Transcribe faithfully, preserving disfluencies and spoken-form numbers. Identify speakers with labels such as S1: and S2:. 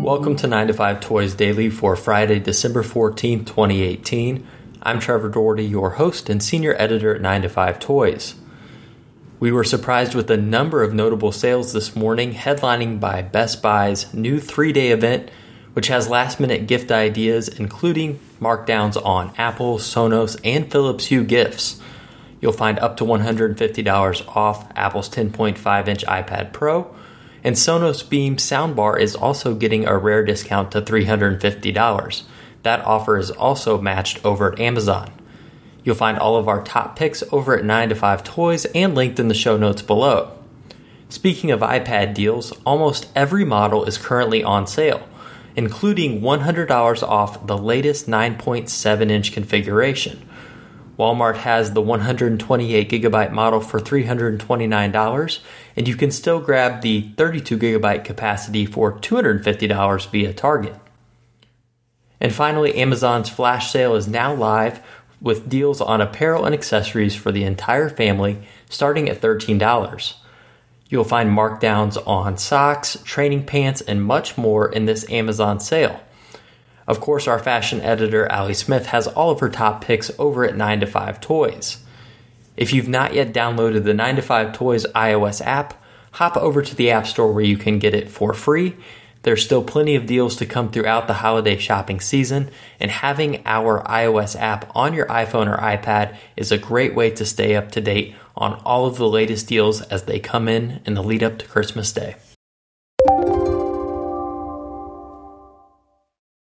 S1: Welcome to nine to five Toys Daily for Friday, December fourteenth, twenty eighteen. I'm Trevor Doherty, your host and senior editor at nine to five Toys. We were surprised with the number of notable sales this morning, headlining by Best Buy's new three-day event, which has last-minute gift ideas, including markdowns on Apple, Sonos, and Philips Hue gifts. You'll find up to one hundred fifty dollars off Apple's ten point five inch iPad Pro, and Sonos Beam soundbar is also getting a rare discount to three hundred fifty dollars. That offer is also matched over at Amazon. You'll find all of our top picks over at nine to five Toys and linked in the show notes below. Speaking of iPad deals, almost every model is currently on sale, including one hundred dollars off the latest nine point seven inch configuration. Walmart has the one hundred twenty-eight gigabyte model for three hundred twenty-nine dollars, and you can still grab the thirty-two gigabyte capacity for two hundred fifty dollars via Target. And finally, Amazon's flash sale is now live with deals on apparel and accessories for the entire family starting at thirteen dollars. You'll find markdowns on socks, training pants, and much more in this Amazon sale. Of course, our fashion editor, Allie Smith, has all of her top picks over at nine to five Toys. If you've not yet downloaded the nine to five Toys iOS app, hop over to the App Store where you can get it for free. There's still plenty of deals to come throughout the holiday shopping season, and having our iOS app on your iPhone or iPad is a great way to stay up to date on all of the latest deals as they come in in the lead up to Christmas Day.